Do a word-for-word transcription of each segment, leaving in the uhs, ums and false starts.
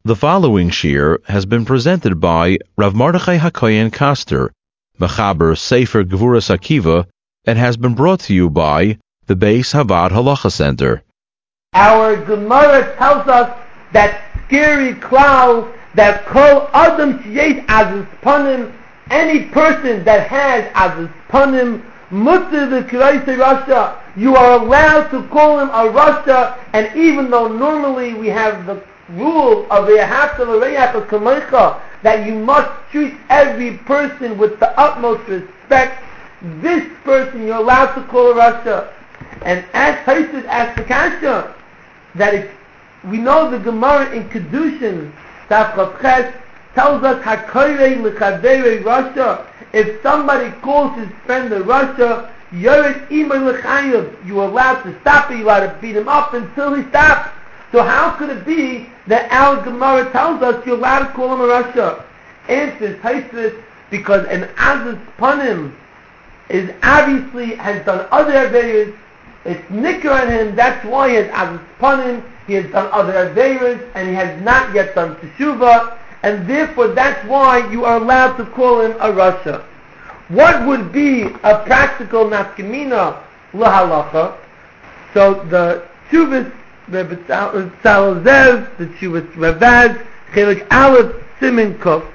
The following shir has been presented by Rav Mordechai HaKoyen Koster, Mechaber Sefer Gevuras Akiva, and has been brought to you by the Beis Havad Halacha Center. Our Gemara tells us that scary cloud that Kol Adam Sheyesh Azus Panim, any person that has Azus Panim, Mutter the Kiraisei Rasha, you are allowed to call him a Rasha, and even though normally we have the rule of the that you must treat every person with the utmost respect, this person you're allowed to call a Rasha. And as Taisus asked the Kasha, that if we know the Gemara in Kedushin, Tafchat tells us Hakoirei l'chaderei Rasha, if somebody calls his friend a Rasha, Yored Imay l'chayev, you're allowed to stop it, you're allowed to beat him up until he stops. So how could it be that our Gemara tells us you're allowed to call him a Rasha? Answer Taisus, because an Azus Panim is obviously has done other Averas, it's Nikra on him, that's why he has Azus Panim, he has done other Averas, and he has not yet done Teshuvah, and therefore that's why you are allowed to call him a Rasha. What would be a practical nafkamina lahalacha? So the Teshuvah, the Tzalazev, the Teshuvah Ravaz, Chelik Aleph, Simin Kuf,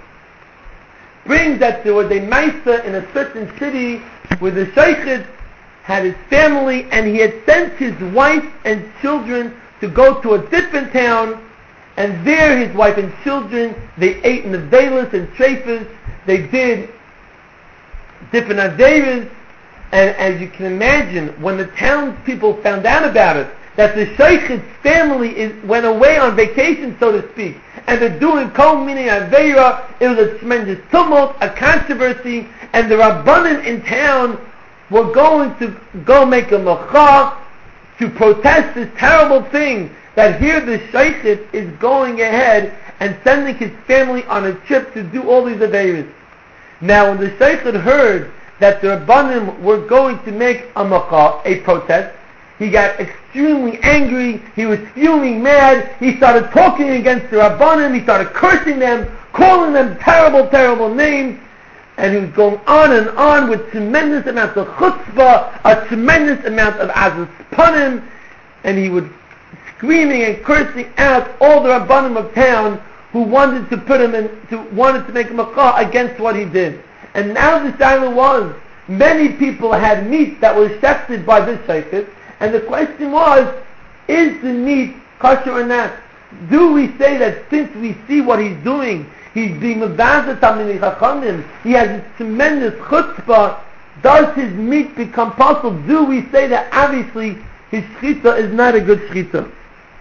brings that there was a Maisa in a certain city where the Sheikhid had his family and he had sent his wife and children to go to a different town, and there his wife and children, they ate in the Velas and Treifas, they did different Averas, and as you can imagine, when the townspeople found out about it, that the Sheikh's family is, went away on vacation, so to speak, and they're doing Kol Mini Aveira, it was a tremendous tumult, a controversy, and the Rabbanim in town were going to go make a Macha to protest this terrible thing, that here the Sheikh is going ahead and sending his family on a trip to do all these Aveiras. Now when the Sheikh had heard that the Rabbanim were going to make a Macha, a protest, he got extremely angry, he was fuming mad, he started talking against the Rabbanim, he started cursing them, calling them terrible, terrible names, and he was going on and on with tremendous amounts of chutzpah, a tremendous amount of azus panim, and he would screaming and cursing out all the Rabbanim of town who wanted to put him in, to, wanted to make him a macha against what he did. And now the shaila was, many people had meat that was shechted by this sheikhid, and the question was, is the meat kosher or not? Do we say that since we see what he's doing, he's being mevazah tamid chachamim, he has a tremendous chutzpah, does his meat become possible? Do we say that obviously his shchita is not a good shchita?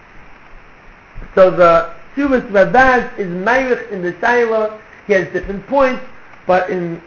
So the Teshuvah Ravaz is meirich in the shaila, he has different points, but in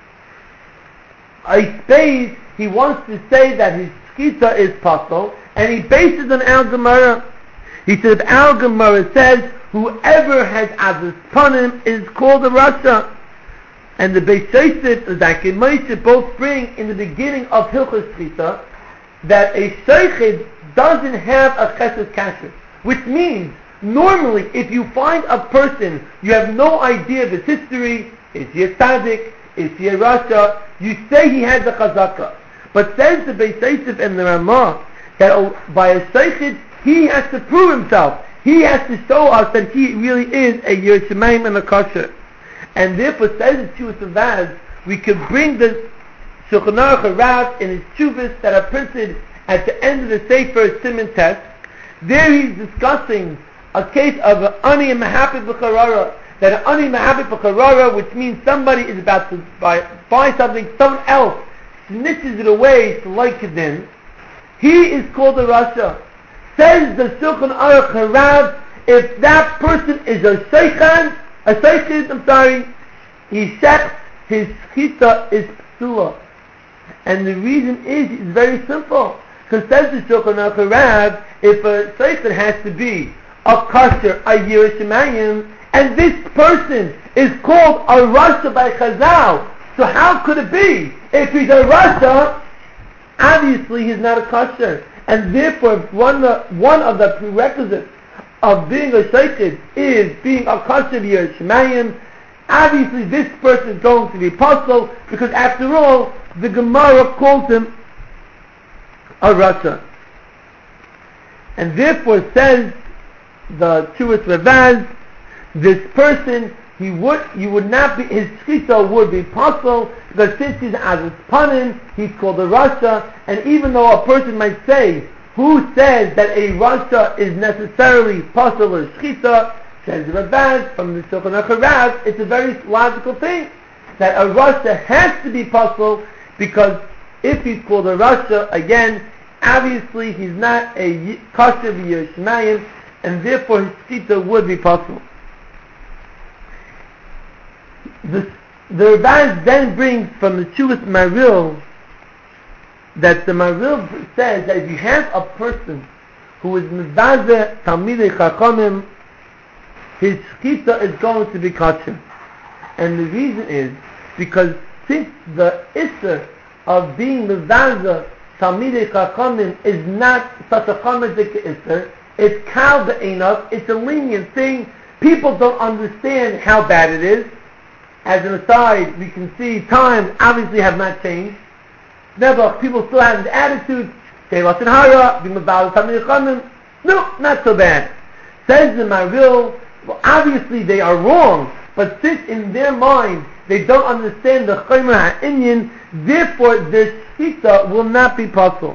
a space he wants to say that his shchita is possible, and he bases on our Gemara. He said, if our Gemara says, whoever has Azus Panim is called a Rasha. And the Beis Yosef and Zakei Moshe both bring in the beginning of Hilchos Shchita that a Sheikhid doesn't have a Chesed Kasher, which means normally if you find a person, you have no idea of his history, is he a tzaddik, is he a Rasha, you say he has a Chazaka. But says the Beis Yosef and the Ramah that by a Sheikhid he has to prove himself. He has to show us that he really is a Yirei Shamayim and a kosher. And therefore says the Teshuvah Ravaz, we could bring the Shulchan Aruch Rav in his Teshuvos that are printed at the end of the Sefer Siman Test. There he's discussing a case of an Ani Mahapid B'Charara, that an Ani Mahapid B'Charara, which means somebody is about to buy, buy something, someone else snitches it away to like Kedin, he is called a Rasha. Says the Shulchan Aruch Rav, if that person is a Sheikhan, a Sheikhid, I'm sorry, he shechs, his shchita is psula. And the reason is, it's very simple. Because says the Shulchan Aruch Rav, if a Sheikhid has to be a kosher, a Yirei Shamayim, and this person is called a Rasha by Chazal, so how could it be? If he's a Rasha, obviously he's not a kosher. And therefore, one, uh, one of the prerequisites of being a shaykhid is being a kasher v'yer shemayim, obviously this person is going to be apostle, because after all, the Gemara calls him a rasha. And therefore says the Tzuras Ravaz, this person, he would, you would not be, his shchita would be apostle, because since he's as panim, he's called a rasha, and even though a person might say, who says that a rasha is necessarily apostle or shchita, says Ravaz from the Shulchan Aruch Rav, it's a very logical thing, that a rasha has to be apostle, because if he's called a rasha, again, obviously he's not a kasher v'yer shemayim, and therefore his shchita would be possible. The, the Ravaz then brings from the Chuvas Maril that the Maril says that if you have a person who is mevazeh talmidei chachamim, his shchita is going to be kasher. And the reason is because since the issur of being mevazeh talmidei chachamim is not such a chamadik issur, it's kal be'einav, it's a lenient thing. People don't understand how bad it is. As an aside, we can see times obviously have not changed. Never, people still have the attitude, say lashon hara, being mevazeh talmidei chachamim. No, not so bad. Says the Maril, well, obviously they are wrong, but since in their mind they don't understand the chomer ha'inyan, therefore their shchita will not be possible.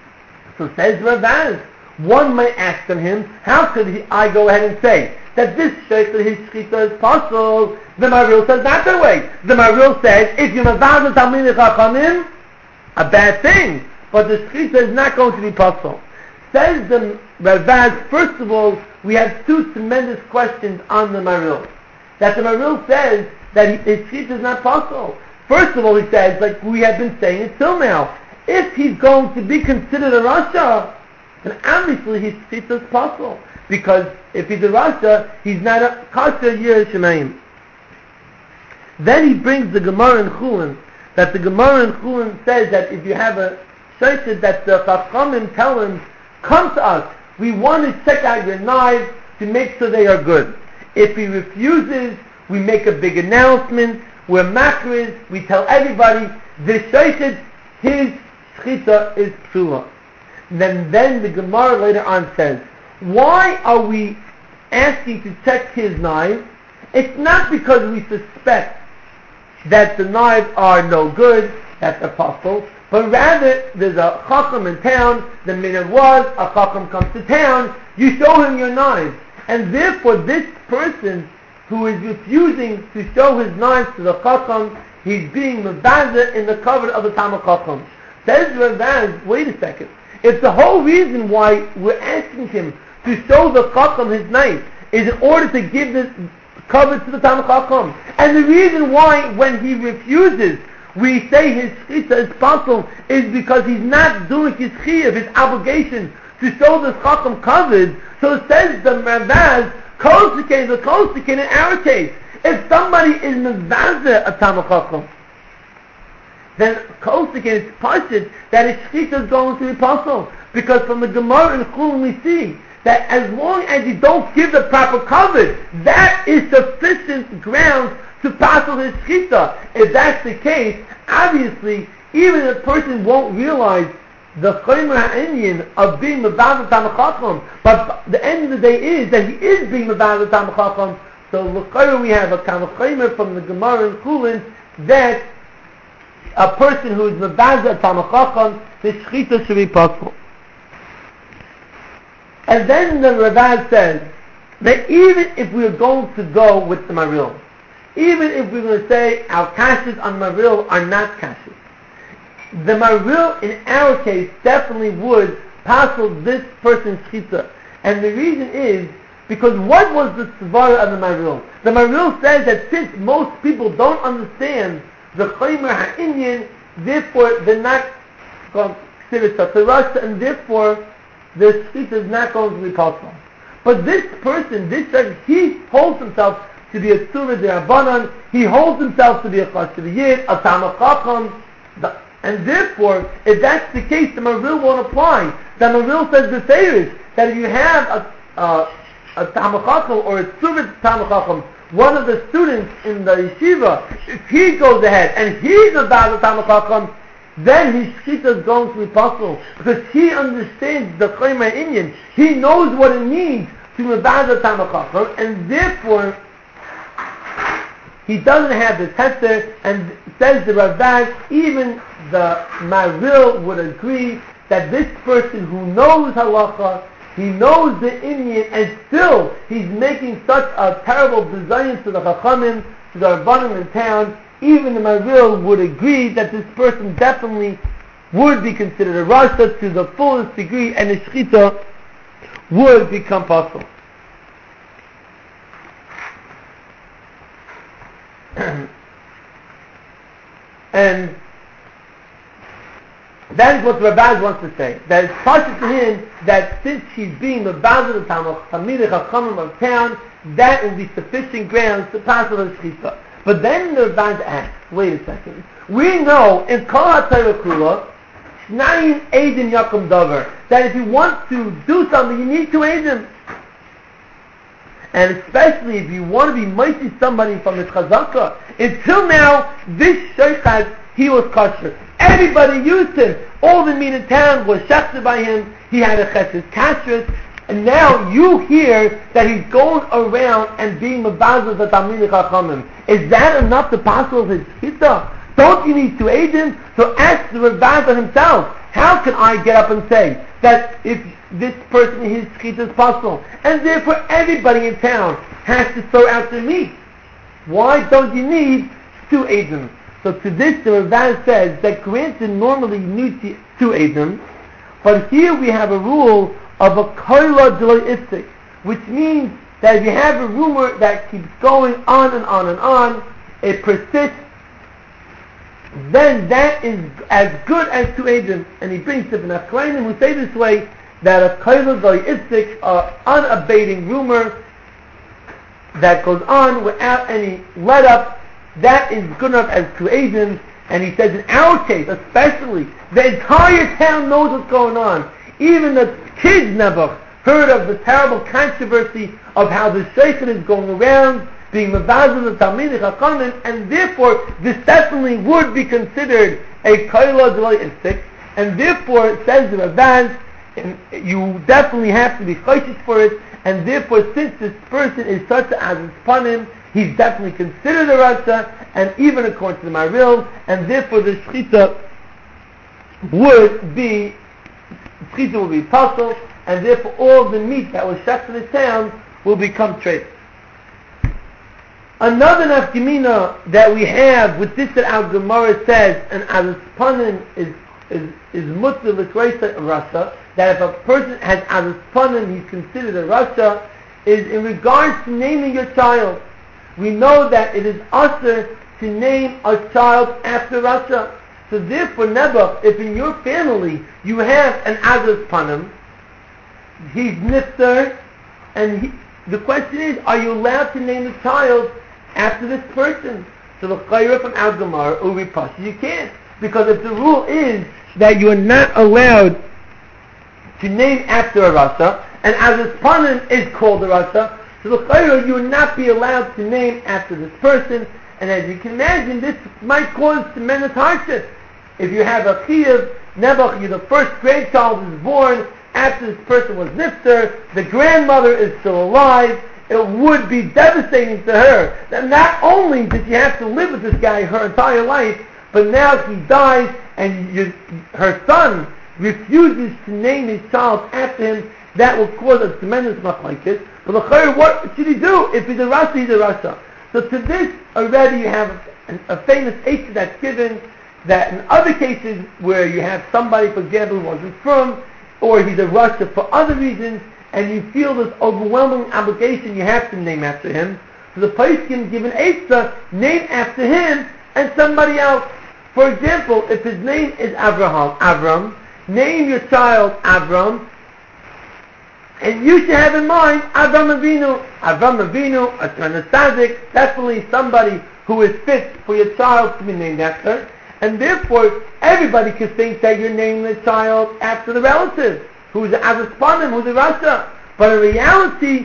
So says Ravaz, one might ask on him, how could he, I go ahead and say that this shaykhid, his shchita is possible? The Maril says not that way. The Maril says, if you're mevazeh talmidei chachamim, a bad thing, but the shchita is not going to be possible. Says the Ravaz, first of all, we have two tremendous questions on the Maril. That the Maril says that his shchita is not possible. First of all, he says, like we have been saying it till now, if he's going to be considered a rasha, then obviously his shchita is possible. Because if he's a rasha, he's not a kasher v'yer shemayim. Then he brings the Gemara in Chulin, that the Gemara in Chulin says that if you have a shaykhid that the chachamim tell him, come to us, we want to check out your knives to make sure they are good. If he refuses, we make a big announcement, we're makriz, we tell everybody, the shaykhid, his shchita is psula. Then, then the Gemara later on says, why are we asking to check his knives? It's not because we suspect that the knives are no good, that's apostle, but rather there's a chacham in town, the minhag was, a chacham comes to town, you show him your knives. And therefore this person who is refusing to show his knives to the chacham, he's being mevazeh in the cover of the Talmid Chacham. Says Ravaz, wait a second, if the whole reason why we're asking him to show the chacham his knife is in order to give this cover to the Talmid Chacham, and the reason why when he refuses we say his shchita is possible is because he's not doing his chiyuv, his obligation to show the chacham covered. So it says the Ravaz, kosikain, the kosikain in our case, if somebody is mevazeh a Talmid Chacham, then kosikain is pashut that his shchita is going to be possible, because from the Gemara in Chulin we see that as long as you don't give the proper cover, that is sufficient ground to passel his shchita. If that's the case, obviously, even if a person won't realize the chomer ha'inyan of being mevazeh Talmid Chacham, but the end of the day is that he is being mevazeh Talmid Chacham. So l'chayr we have a kavachomer from the Gemara in Chulin that a person who is mevazeh Talmid Chacham, his shchita should be possible. And then the Ravaz says that even if we are going to go with the Maril, even if we're going to say our kashas on Maril are not kashas, the Maril in our case definitely would passel this person's shchita. And the reason is because what was the svara of the Maril? The Maril says that since most people don't understand the chomer ha'inyan, therefore they're not going to consider such a rasha, and therefore the shchita is not going to be possible. But this person, this person, he holds himself to be a tzura d'Rabbanan, he holds himself to be a chashuv yid, a Talmid Chacham, and therefore, if that's the case, the Maril won't apply. The Maril says the Feiris, that if you have a, a a Talmid Chacham or a Tzuvit Talmid Chacham, one of the students in the yeshiva, if he goes ahead and he's a Ba'al Talmid Chacham, then his shkita is going to be possible because he understands the Chayma Inyan. He knows what it means to be a Ba'al Talmid Chacham, and therefore he doesn't have the tester, and says the Rav, even the Maril would agree that this person who knows halacha, he knows the Inyan, and still he's making such a terrible design to the Chachamim, to the Rabbanim in town, even the Maril would agree that this person definitely would be considered a Rasha to the fullest degree, and the Shechita would become possible. And that is what Rabaz wants to say. That it's possible to him that since he's being the Baz of the Talmidei Chachamim of town, that will be sufficient grounds to pass on the Shechita. But then the Rabaz asks, wait a second. We know in Kol HaTorah Kula, Shnayim Eidin Yakum Davar, that if you want to do something, you need two Eidim. And especially if you want to be mighty somebody from his chazaka. Until now, this sheikhad, he was kosher. Everybody used him. All the meat in town was shechted by him. He had a chesed kashrus. And now you hear that he's going around and being mabazah the Talmidei Chachamim. Is that enough to pass over his shechita? Don't you need two agents? So ask the Ravazah himself. How can I get up and say that if this person, his shechita is possible, and therefore everybody in town has to throw out their meat? Why don't you need two agents? So to this the Ravaz says that granted normally you need two agents, but here we have a rule of a koila deloy iftik, which means that if you have a rumor that keeps going on and on and on, it persists, then that is as good as two agents. And he brings Ibn Achrayim who say this way, that a koila deloy iftik, an unabating rumor that goes on without any let up, that is good enough as two agents. And he says in our case especially, the entire town knows what's going on. Even the kids never heard of the terrible controversy of how the sheikhah is going around being mavazah the Talmidei Chachamim, and therefore this definitely would be considered a koila deloy iftik, and therefore it says the Ravaz, and you definitely have to be choishes for it, and therefore since this person is such as it's panim, he's definitely considered a rasha, and even according to the Maril, and therefore the shechita would be shechita will be possible, and therefore all the meat that was shechted in the town will become treif. Another nafkamina that we have with this that our Gemara says, and as panim is is is mutter l'kreisa a rasha, that if a person has as panim he's considered a rasha, is in regards to naming your child. We know that it is usher to name a child after rasha. So therefore, never, if in your family you have an Azaz Panim, he's nifter, and he, the question is, are you allowed to name the child after this person? So the Chayra from Al Gemara, Uri Pashi, you can't. Because if the rule is that you are not allowed to name after a Rasha, and Azaz Panim is called a Rasha, so the Chayra, you will not be allowed to name after this person, and as you can imagine, this might cause tremendous hardship. If you have a chiyuv, Nebuch, you're the first grandchild is born after this person was nifter, the grandmother is still alive, it would be devastating to her. That not only did she have to live with this guy her entire life, but now he dies and you, her son refuses to name his child after him, that will cause a tremendous machlokes. But the chayr, what should he do? If he's a rasha, he's a rasha. So to this already you have a, a famous eitzah that's given, that in other cases where you have somebody, for example, who wasn't from, or he's a rasha for other reasons, and you feel this overwhelming obligation, you have to name after him. So the poskim give an eitzah, name after him and somebody else. For example, if his name is Avraham, Avram, name your child Avram, and you should have in mind Avram Avinu. Avram Avinu, a tzaddik, definitely somebody who is fit for your child to be named after. And therefore, everybody could think that you're naming the child after the relative, who's a Avaspanim, who's a Rasha. But in reality,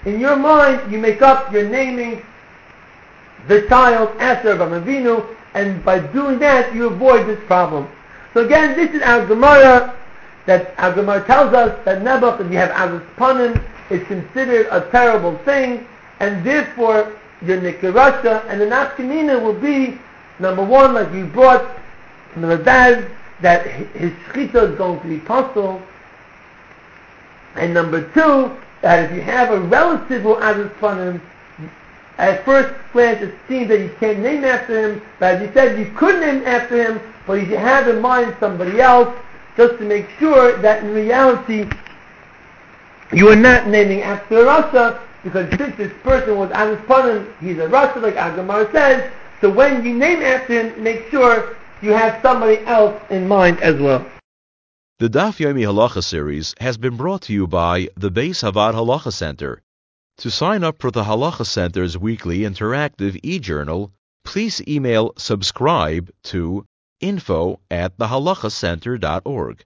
in your mind, you make up, you're naming the child after Avraham Avinu, and by doing that, you avoid this problem. So again, this is our Gemara, that our Gemara tells us that Nebuch, if you have Azus Panim, is considered a terrible thing, and therefore, your Nikirasha, and the Nafkamina will be, number one, like we brought from the Rabaz, that his Shechita is going to be possible, and number two, that if you have a relative who Azus Panim, at first glance it seems that you can't name after him, but as you said, you could name after him, but you should have in mind somebody else, just to make sure that in reality, you are not naming after a Rasha, because since this person was Azus Panim, he's a Rasha, like Agamar says, so when you name after him, make sure you have somebody else in mind as well. The Daf Yomi Halacha series has been brought to you by the Beis Havad Halacha Center. To sign up for the Halacha Center's weekly interactive e-journal, please email subscribe to info at the halacha center dot org.